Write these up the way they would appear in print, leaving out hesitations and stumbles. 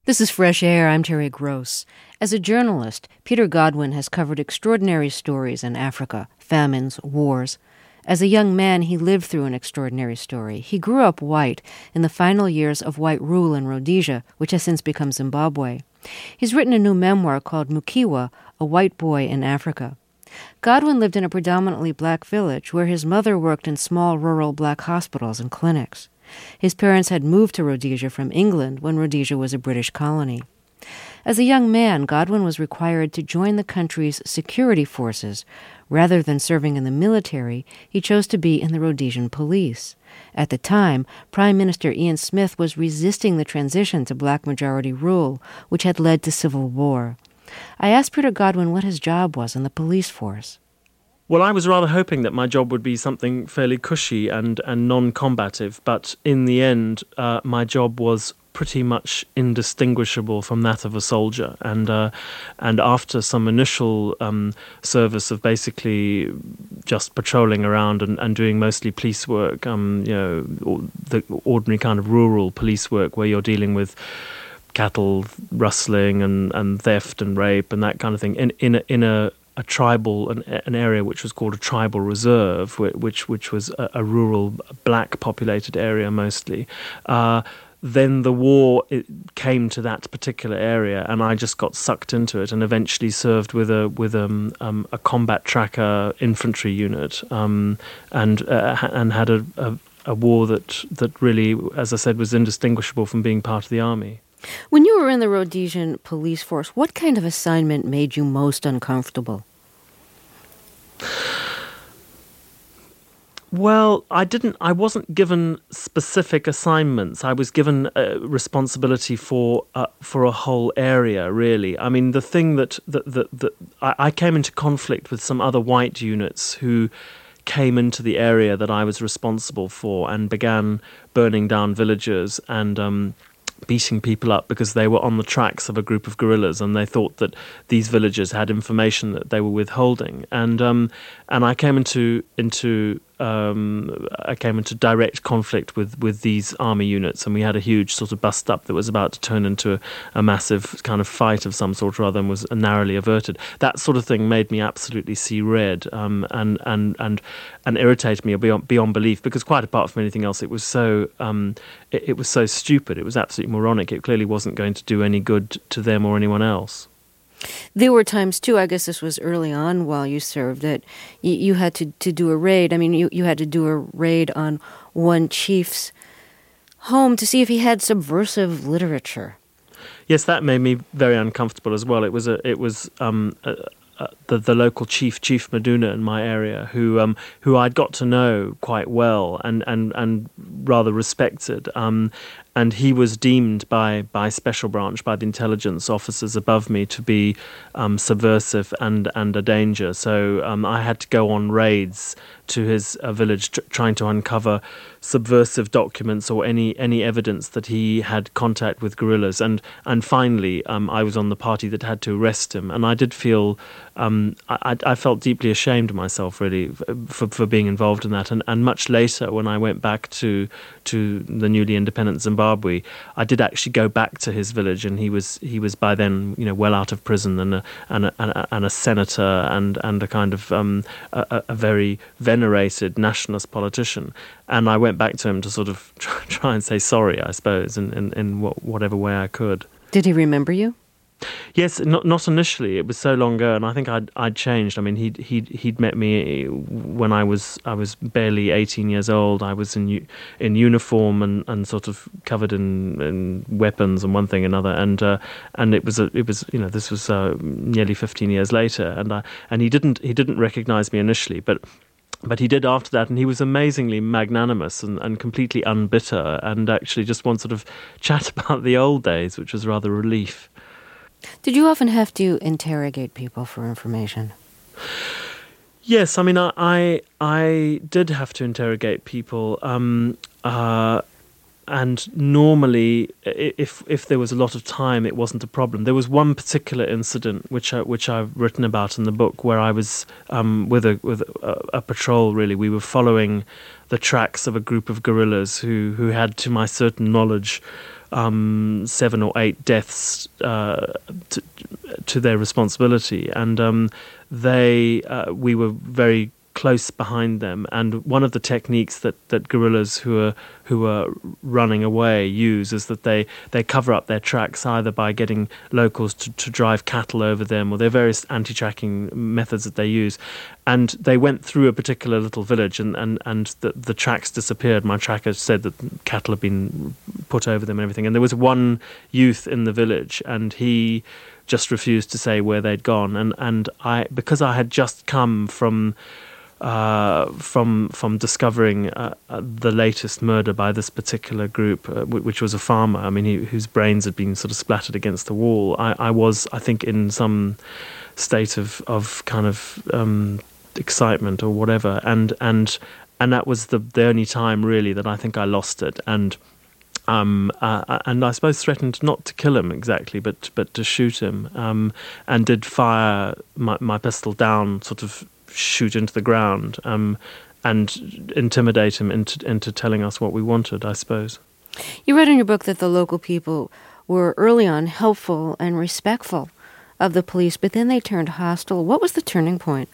This is Fresh Air. I'm Terry Gross. As a journalist, Peter Godwin has covered extraordinary stories in Africa, famines, wars. As a young man, he lived through an extraordinary story. He grew up white in the final years of white rule in Rhodesia, which has since become Zimbabwe. He's written a new memoir called Mukiwa, A White Boy in Africa. Godwin lived in a predominantly black village where his mother worked in small rural black hospitals and clinics. His parents had moved to Rhodesia from England when Rhodesia was a British colony. As a young man, Godwin was required to join the country's security forces. Rather than serving in the military, he chose to be in the Rhodesian police. At the time, Prime Minister Ian Smith was resisting the transition to black majority rule, which had led to civil war. I asked Peter Godwin what his job was in the police force. Well, I was rather hoping that my job would be something fairly cushy and non-combative, but in the end, my job was pretty much indistinguishable from that of a soldier. And after some initial service of basically just patrolling around and doing mostly police work, the ordinary kind of rural police work where you're dealing with cattle rustling and theft and rape and that kind of thing in a tribal, an area which was called a tribal reserve, which was a rural, black populated area mostly. Then the war came to that particular area, and I just got sucked into it, and eventually served with a combat tracker infantry unit, and had a war that really, as I said, was indistinguishable from being part of the army. When you were in the Rhodesian police force, what kind of assignment made you most uncomfortable? Well, I wasn't given specific assignments. I was given responsibility for a whole area, really. I mean, the thing that I came into conflict with some other white units who came into the area that I was responsible for and began burning down villages and beating people up because they were on the tracks of a group of guerrillas, and they thought that these villagers had information that they were withholding. And I came into direct conflict with these army units, and we had a huge sort of bust up that was about to turn into a massive kind of fight of some sort or other, and was narrowly averted. That sort of thing made me absolutely see red, and irritated me beyond belief, because quite apart from anything else, it was so it was so stupid. It was absolutely moronic. It clearly wasn't going to do any good to them or anyone else. There were times, too, I guess this was early on while you served, that you had to do a raid. I mean, you had to do a raid on one chief's home to see if he had subversive literature. Yes, that made me very uncomfortable as well. It was the local chief Maduna in my area, who I'd got to know quite well and rather respected. And he was deemed by Special Branch, by the intelligence officers above me, to be subversive and a danger. So I had to go on raids to his village, trying to uncover subversive documents or any evidence that he had contact with guerrillas. And finally, I was on the party that had to arrest him. And I did feel, I felt deeply ashamed of myself, really, for being involved in that. And much later, when I went back to the newly independent Zimbabwe, I did actually go back to his village, and he was by then, well out of prison and a senator and a kind of a very venerated nationalist politician. And I went back to him to sort of try and say sorry, I suppose, in whatever way I could. Did he remember you? Yes, not initially. It was so long ago, and I think I'd changed. I mean, he'd met me when I was barely 18 years old. I was in uniform and sort of covered in weapons and one thing and another. And it was this was nearly 15 years later, and he didn't recognise me initially, but he did after that, and he was amazingly magnanimous and completely unbitter, and actually just wanted to chat about the old days, which was rather a relief. Did you often have to interrogate people for information? Yes, I mean, I did have to interrogate people, and normally, if there was a lot of time, it wasn't a problem. There was one particular incident which I've written about in the book, where I was with a patrol. Really, we were following the tracks of a group of guerrillas who had, to my certain knowledge, 7 or 8 deaths to their responsibility, and we were very close behind them. And one of the techniques that guerrillas who are running away use is that they cover up their tracks either by getting locals to drive cattle over them, or there are various anti-tracking methods that they use. And they went through a particular little village, and the tracks disappeared. My tracker said that cattle had been put over them and everything. And there was one youth in the village, and he just refused to say where they'd gone. And because I had just come from discovering the latest murder by this particular group, which was a farmer, I mean, whose brains had been sort of splattered against the wall. I was, I think, in some state of kind of excitement or whatever, and that was the only time really that I think I lost it, and I suppose threatened not to kill him exactly, but to shoot him, and did fire my pistol down, sort of shoot into the ground, and intimidate him into telling us what we wanted, I suppose. You read in your book that the local people were early on helpful and respectful of the police, but then they turned hostile. What was the turning point?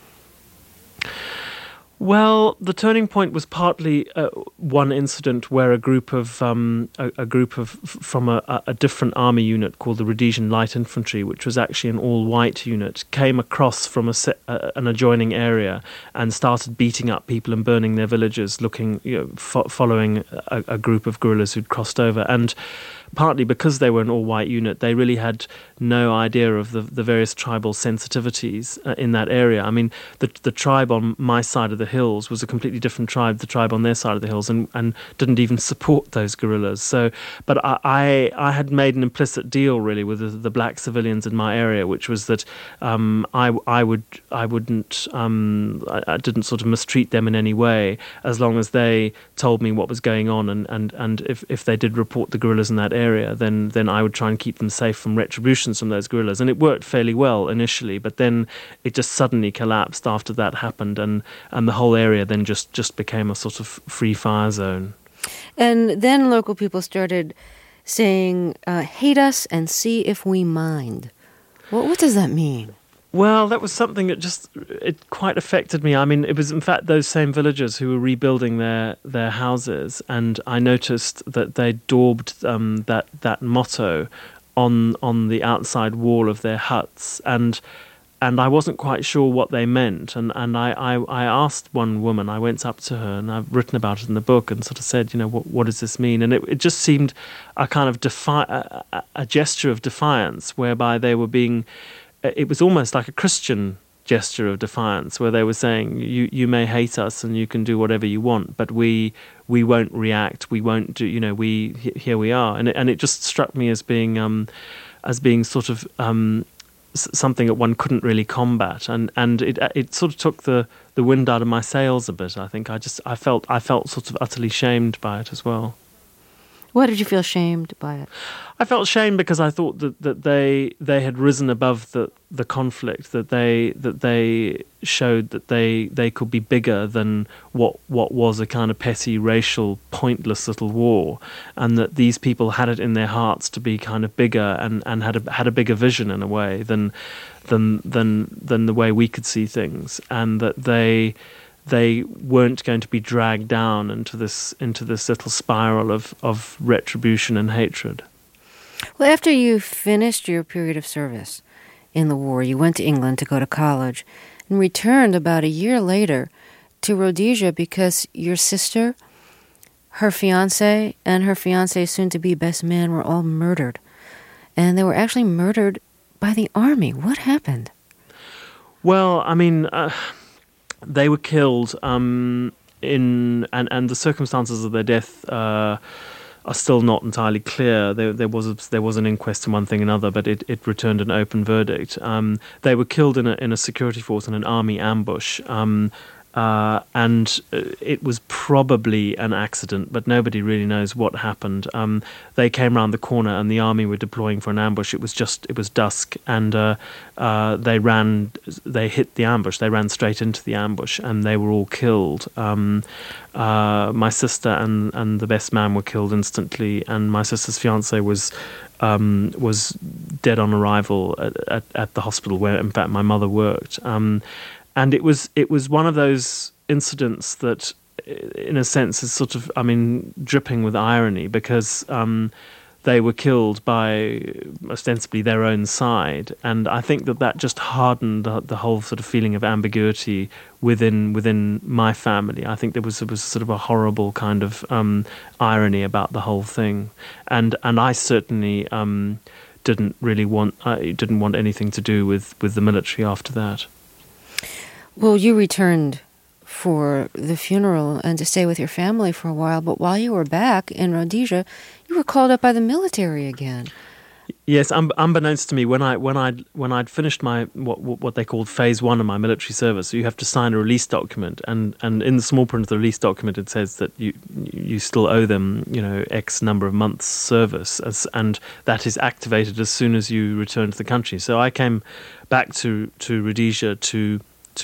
Well, the turning point was partly one incident where a group from a different army unit called the Rhodesian Light Infantry, which was actually an all-white unit, came across from an adjoining area and started beating up people and burning their villages, following a group of guerrillas who'd crossed over. And partly because they were an all-white unit, they really had no idea of the various tribal sensitivities in that area. I mean, the tribe on my side of the hills was a completely different tribe, the tribe on their side of the hills, and didn't even support those guerrillas. So, but I had made an implicit deal really with the black civilians in my area, which was that I didn't sort of mistreat them in any way, as long as they told me what was going on, and if they did report the guerrillas in that area, then I would try and keep them safe from retributions from those guerrillas. And it worked fairly well initially, but then it just suddenly collapsed after that happened, and the whole area then just became a sort of free fire zone. And then local people started saying, hate us and see if we mind. What does that mean? Well, that was something that it quite affected me. I mean, it was in fact those same villagers who were rebuilding their houses, and I noticed that they daubed that motto on the outside wall of their huts, and I wasn't quite sure what they meant, and I asked one woman, I went up to her, and I've written about it in the book, and sort of said, what does this mean? And it just seemed a kind of a gesture of defiance, whereby they were being. It was almost like a Christian gesture of defiance, where they were saying, you may hate us and you can do whatever you want, but we won't react, we won't do, here we are. And it just struck me as being sort of something that one couldn't really combat, and it sort of took the wind out of my sails a bit. I think I felt sort of utterly shamed by it as well. Why did you feel shamed by it? I felt shamed because I thought that they had risen above the conflict, that they showed that they could be bigger than what was a kind of petty, racial, pointless little war, and that these people had it in their hearts to be kind of bigger and had a bigger vision in a way than the way we could see things, and that they weren't going to be dragged down into this little spiral of retribution and hatred. Well, after you finished your period of service in the war, you went to England to go to college and returned about a year later to Rhodesia because your sister, her fiancé, and her fiancé's soon-to-be best man were all murdered. And they were actually murdered by the army. What happened? Well, I mean, they were killed, and the circumstances of their death are still not entirely clear. There was an inquest and one thing and another, but it returned an open verdict. They were killed in a security force in an army ambush, and it was probably an accident, but nobody really knows what happened. They came round the corner, and the army were deploying for an ambush. It was dusk, and they hit the ambush. They ran straight into the ambush, and they were all killed. My sister and the best man were killed instantly, and my sister's fiance was dead on arrival at the hospital where, in fact, my mother worked. And it was one of those incidents that, in a sense, is sort of, dripping with irony, because they were killed by ostensibly their own side, and I think that just hardened the whole sort of feeling of ambiguity within my family. I think there was sort of a horrible kind of irony about the whole thing, and I certainly didn't want anything to do with the military after that. Well, you returned for the funeral and to stay with your family for a while, but while you were back in Rhodesia, you were called up by the military again. Yes, unbeknownst to me, when I'd finished my what they called phase 1 of my military service, so you have to sign a release document, and in the small print of the release document it says that you still owe them X number of months service, and that is activated as soon as you return to the country. So I came back to Rhodesia to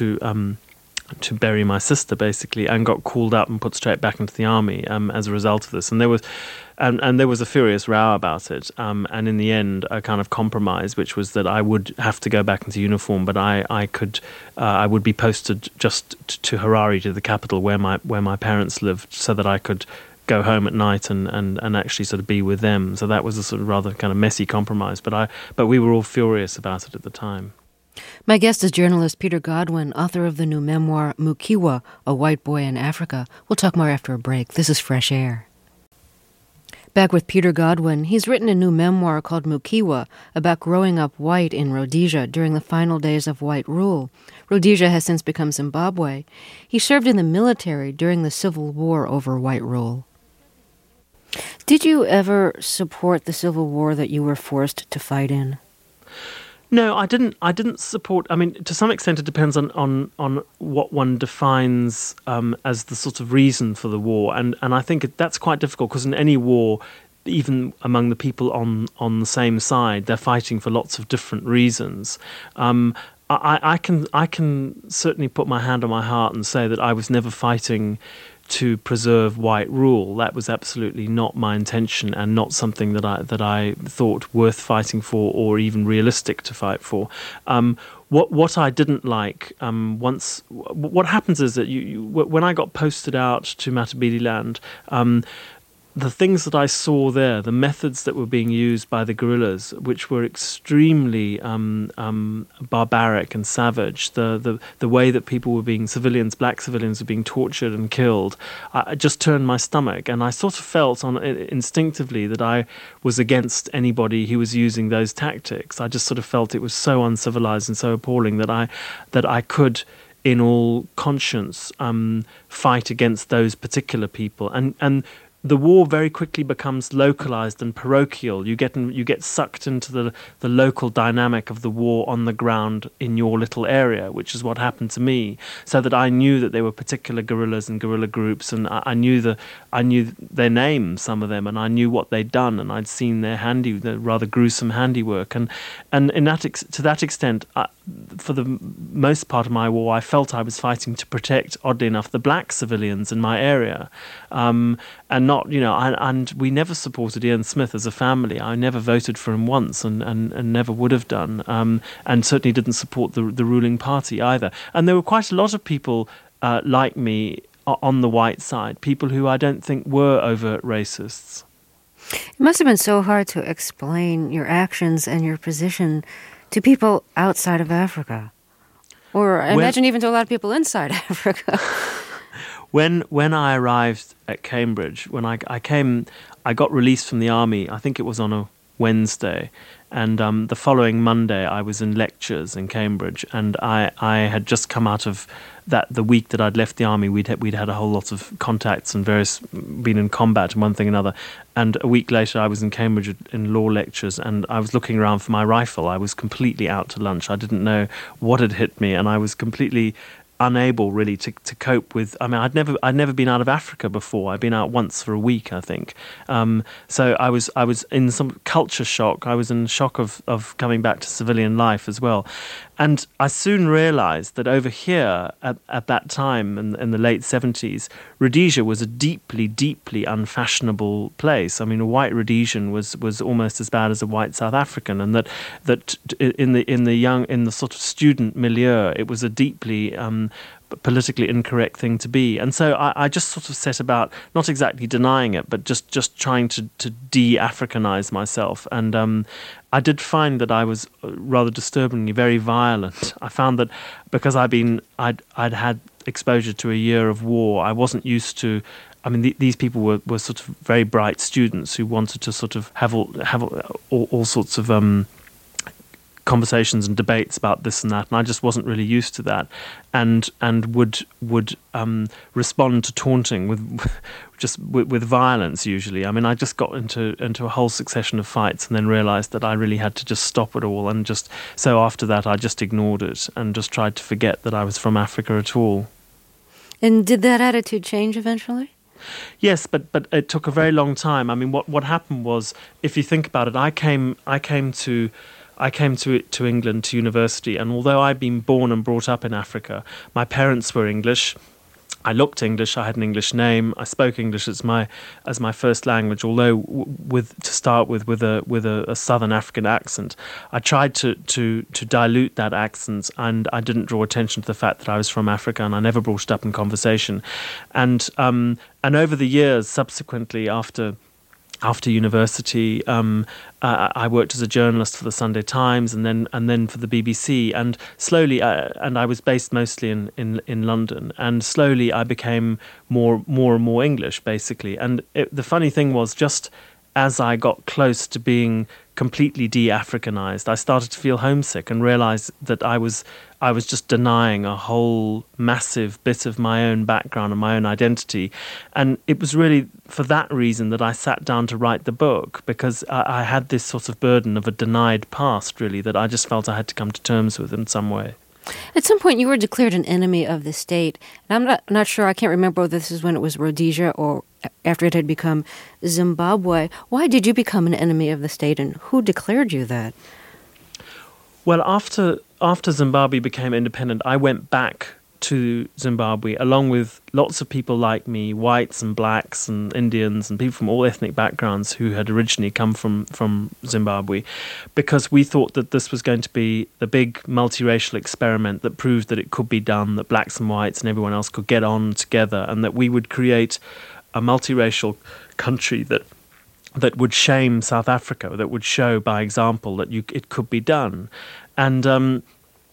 bury my sister, basically, and got called up and put straight back into the army as a result of this. And there was a furious row about it. And in the end, a kind of compromise, which was that I would have to go back into uniform, but I would be posted just to Harare, to the capital where my parents lived, so that I could go home at night and actually sort of be with them. So that was a sort of rather kind of messy compromise. But we were all furious about it at the time. My guest is journalist Peter Godwin, author of the new memoir, Mukiwa, A White Boy in Africa. We'll talk more after a break. This is Fresh Air. Back with Peter Godwin. He's written a new memoir called Mukiwa about growing up white in Rhodesia during the final days of white rule. Rhodesia has since become Zimbabwe. He served in the military during the civil war over white rule. Did you ever support the civil war that you were forced to fight in? No, I didn't support. To some extent, it depends on what one defines as the sort of reason for the war, and I think that's quite difficult, because in any war, even among the people on the same side, they're fighting for lots of different reasons. I can certainly put my hand on my heart and say that I was never fighting to preserve white rule. That was absolutely not my intention, and not something that I thought worth fighting for, or even realistic to fight for. What I didn't like what happens is that when I got posted out to Matabeleland, the things that I saw there, the methods that were being used by the guerrillas, which were extremely barbaric and savage, the way that people were being, black civilians were being tortured and killed, I just turned my stomach, and I sort of felt instinctively that I was against anybody who was using those tactics. I just sort of felt it was so uncivilized and so appalling that I could, in all conscience, fight against those particular people, and the war very quickly becomes localized and parochial. You get sucked into the local dynamic of the war on the ground in your little area, which is what happened to me. So that I knew that there were particular guerrillas and guerrilla groups, and I knew their names, some of them, and I knew what they'd done, and I'd seen their rather gruesome handiwork, and to that extent, for the most part of my war, I felt I was fighting to protect, oddly enough, the black civilians in my area, and not, and we never supported Ian Smith as a family. I never voted for him once, and never would have done, and certainly didn't support the ruling party either. And there were quite a lot of people like me on the white side, people who I don't think were overt racists. It must have been so hard to explain your actions and your position to people outside of Africa, or I imagine even to a lot of people inside Africa. When I arrived at Cambridge, when I came, I got released from the army. I think it was on a Wednesday, and the following Monday I was in lectures in Cambridge, and I had just come out of that. The week that I'd left the army, we'd had a whole lot of contacts and been in combat and one thing and another. And a week later, I was in Cambridge in law lectures, and I was looking around for my rifle. I was completely out to lunch. I didn't know what had hit me, and I was completely unable really to cope with. I mean, I'd never been out of Africa before. I'd been out once for a week, I think. So I was in some culture shock. I was in shock of coming back to civilian life as well. And I soon realized that over here at that time in the late 70s, Rhodesia was a deeply, deeply unfashionable place. I mean, a white Rhodesian was almost as bad as a white South African, and that in the sort of student milieu, it was a deeply politically incorrect thing to be. And so I just sort of set about, not exactly denying it, but just trying to de-Africanize myself. And I did find that I was rather disturbingly very violent. I found that because I'd had exposure to a year of war, I wasn't used to. I mean, these people were sort of very bright students who wanted to sort of have all sorts of conversations and debates about this and that, and I just wasn't really used to that, and would respond to taunting with violence usually. I mean, I just got into a whole succession of fights, and then realised that I really had to just stop it all, and so after that I just ignored it and just tried to forget that I was from Africa at all. And did that attitude change eventually? Yes, but it took a very long time. I mean, what happened was, if you think about it, I came to England to university, and although I'd been born and brought up in Africa, my parents were English. I looked English. I had an English name. I spoke English as my first language, although with a Southern African accent. I tried to dilute that accent, and I didn't draw attention to the fact that I was from Africa, and I never brought it up in conversation. And over the years, subsequently after university, I worked as a journalist for the Sunday Times, and then for the BBC. And slowly, and I was based mostly in London. And slowly, I became more and more English, basically. And the funny thing was, just as I got close to being completely de-Africanized, I started to feel homesick and realized that I was just denying a whole massive bit of my own background and my own identity. And it was really for that reason that I sat down to write the book, because I had this sort of burden of a denied past, really, that I just felt I had to come to terms with in some way. At some point, you were declared an enemy of the state. And I'm not sure, I can't remember whether this is when it was Rhodesia or after it had become Zimbabwe. Why did you become an enemy of the state, and who declared you that? Well, after Zimbabwe became independent, I went back to Zimbabwe, along with lots of people like me, whites and blacks and Indians and people from all ethnic backgrounds who had originally come from Zimbabwe, because we thought that this was going to be the big multiracial experiment that proved that it could be done, that blacks and whites and everyone else could get on together, and that we would create a multiracial country that would shame South Africa, that would show by example that it could be done. And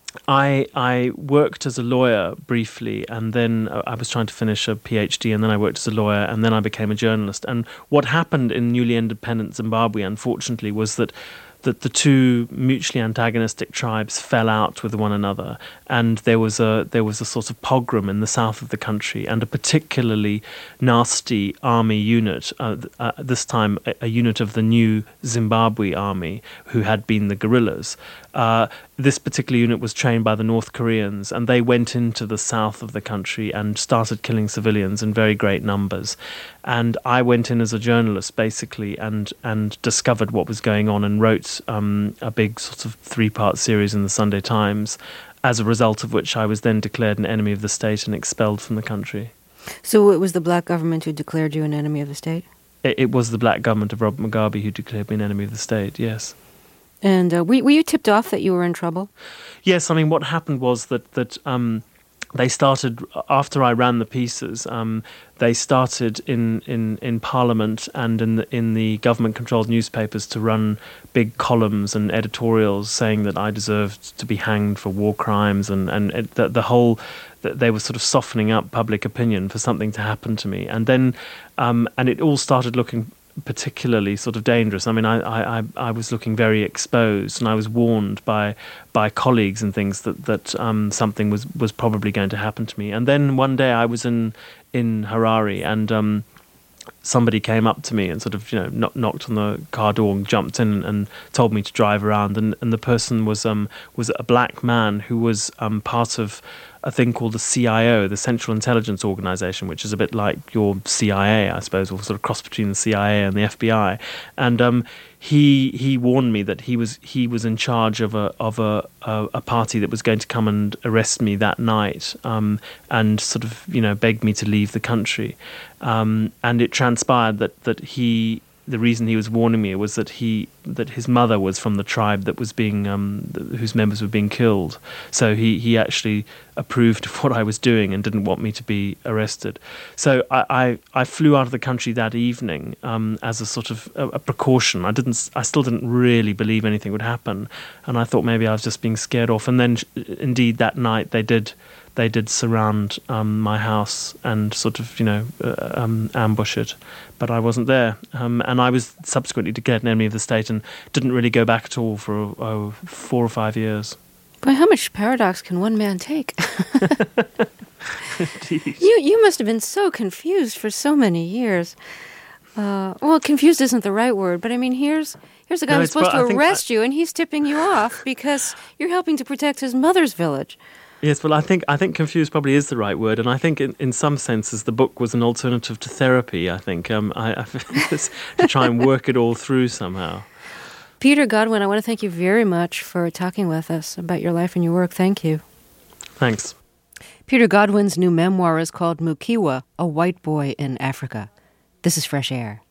I worked as a lawyer briefly, and then I was trying to finish a PhD, and then I worked as a lawyer, and then I became a journalist. And what happened in newly independent Zimbabwe, unfortunately, was that the two mutually antagonistic tribes fell out with one another, and there was a sort of pogrom in the south of the country, and a particularly nasty army unit, this time a unit of the new Zimbabwe army, who had been the guerrillas. This particular unit was trained by the North Koreans, and they went into the south of the country and started killing civilians in very great numbers. And I went in as a journalist, basically, and discovered what was going on, and wrote a big sort of 3-part series in the Sunday Times, as a result of which I was then declared an enemy of the state and expelled from the country. So it was the black government who declared you an enemy of the state? It was the black government of Robert Mugabe who declared me an enemy of the state, yes. And were you tipped off that you were in trouble? Yes, I mean, what happened was that they started, after I ran the pieces, they started in Parliament and in the government-controlled newspapers to run big columns and editorials saying that I deserved to be hanged for war crimes, and they were sort of softening up public opinion for something to happen to me. And then, and it all started looking particularly sort of dangerous. I mean, I was looking very exposed, and I was warned by colleagues and things that something was probably going to happen to me. And then one day I was in Harare, and somebody came up to me and sort of, knocked on the car door and jumped in and told me to drive around. And the person was a black man who was part of a thing called the CIO, the Central Intelligence Organization, which is a bit like your CIA, I suppose, or sort of cross between the CIA and the FBI. And he warned me that he was in charge of a party that was going to come and arrest me that night, and sort of begged me to leave the country. And it transpired that the reason he was warning me was that his mother was from the tribe that was being whose members were being killed. So he actually approved of what I was doing and didn't want me to be arrested. So I flew out of the country that evening as a sort of a precaution. I still didn't really believe anything would happen, and I thought maybe I was just being scared off. And then indeed that night they did surround my house and sort of ambush it, but I wasn't there, and I was subsequently declared an enemy of the state and didn't really go back at all for 4 or 5 years. Boy, how much paradox can one man take? Indeed. You must have been so confused for so many years. Well, confused isn't the right word, but I mean, here's a guy who's supposed to arrest you, and he's tipping you off because you're helping to protect his mother's village. Yes, well, I think confused probably is the right word, and I think in some senses the book was an alternative to therapy. I think to try and work it all through somehow. Peter Godwin, I want to thank you very much for talking with us about your life and your work. Thank you. Thanks. Peter Godwin's new memoir is called Mukiwa, A White Boy in Africa. This is Fresh Air.